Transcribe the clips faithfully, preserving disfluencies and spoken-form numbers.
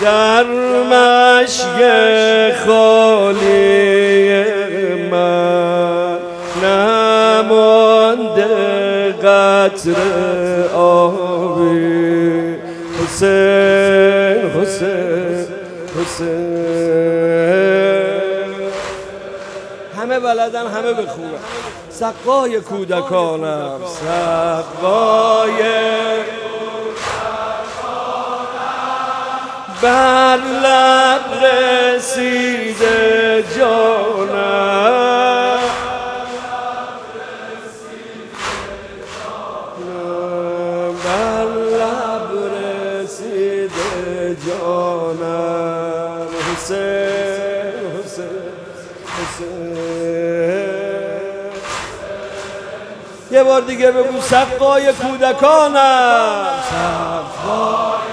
در مشک خالی من نمانده قطره آبی. حسین حسین حسین همه بلدن همه بخونن. سقای کودکانم سقای بر لب رسیده جانم بر لب رسیده جانم. حسین حسین حسین یه بار دیگه بگو سقای کودکانم سقای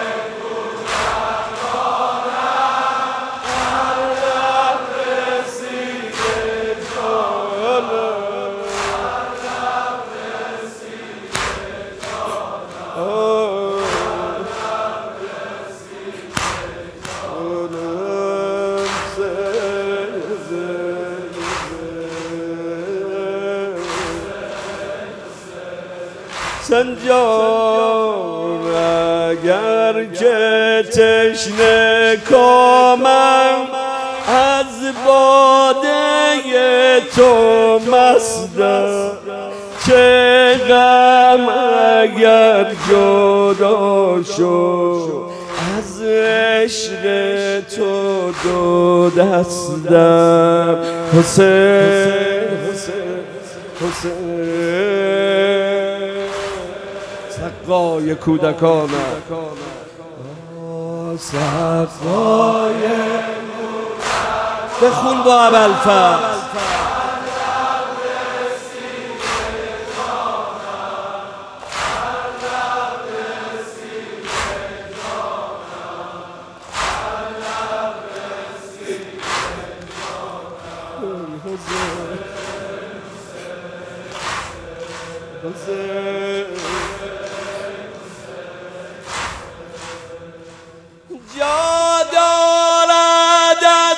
سنجار اگر که تشنه کامم از باده تو مستم، چه غم اگر جدا شد از عشق تو دو دستم. حسین حسین حسین سقای کودکانم سقای بخون با ابوالفضل. جا دارد از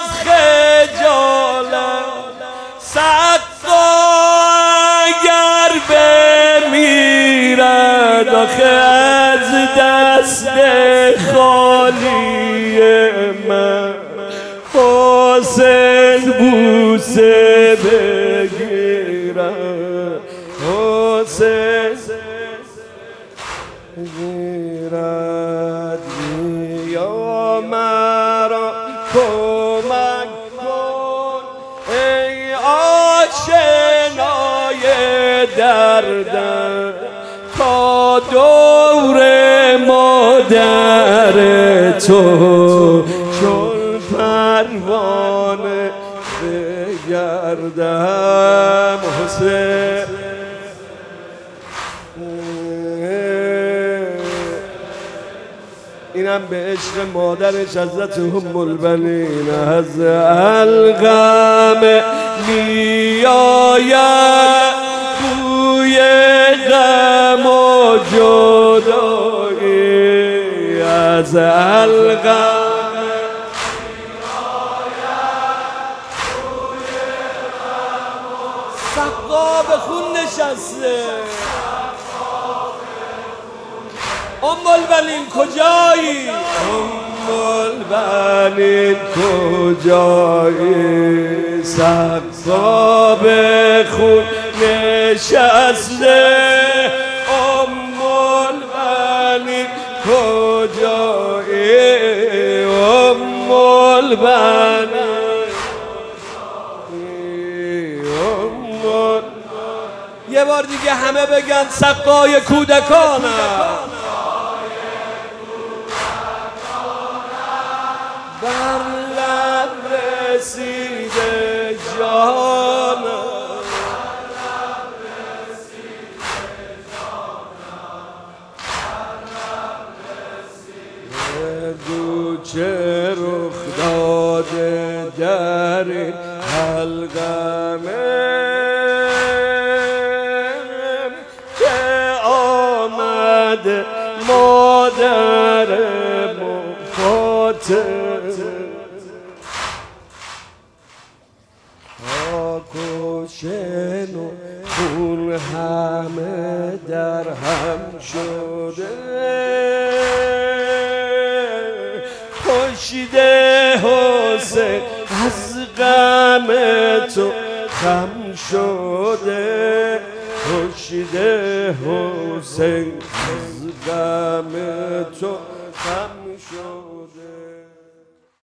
خجالت سقا اگر بمیرد، آخه از دست خالی من حسین بوسه بگیرد. حسین بگیرد یا مرا کمک کن ای آشنای دردم، تا دور مادر تو چون پروانه بگردم. حسین اینم به عشق مادرش حضرت ام البنین از الغم می آید بوی غم و جدایی، از الغم سقا به خون نشسته. ام البنین کجایی؟ ام البنین کجایی؟ سقا به خون نشسته. ام البنین کجایی؟ ام البنین یه بار دیگه همه بگن سقای کودکانم بر لب رسیده جانم. بگو چه رخ داده در این حلقه که آمده مادر مفاد خاک و شن و خون همه در هم شده کشیده حسین از غم تو خم شده کشیده حسین از غم تو خم